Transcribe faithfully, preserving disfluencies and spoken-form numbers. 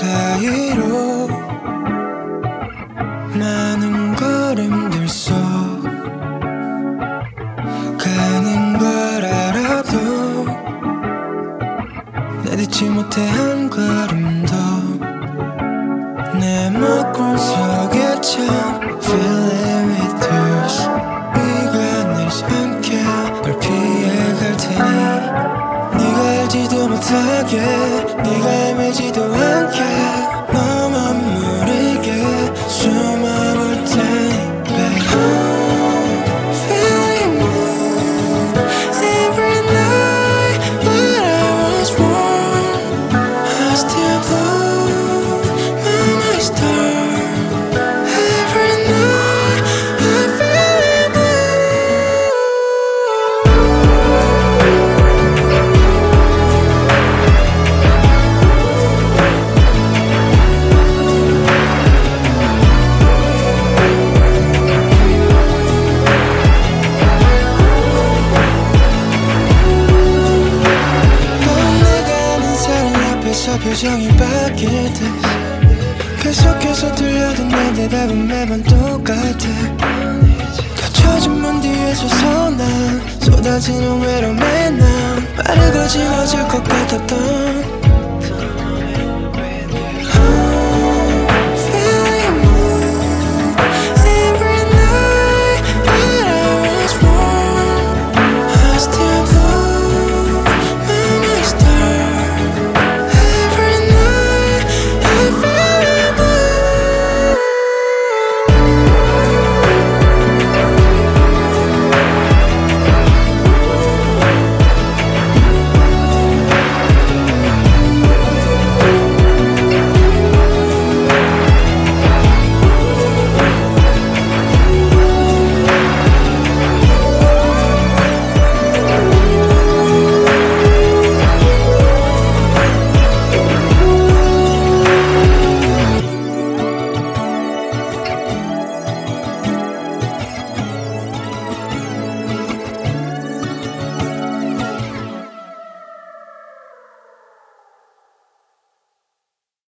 사이로 많은 걸음들 속 가는 걸 알아도 내 듣지 못해 한 걸음도 내 목골 속에 참 Feel it with yours 네가 날 삼켜 널 피해갈 테니 네가 알지도 못하게 네가 헤매지도 않게 너만 모르게 숨어볼 테니 babe Feeling blue every night but I was wrong I still blue my mind start every night I feel blue 넌 내가 아는 사람 앞에서 표정이 바뀔 때 계속해서 들려도 내 대답은 매번 똑같아 닫혀진 문 뒤에 서서 난 쏟아지는 외로움에 난 말을 거지워질 것 같았던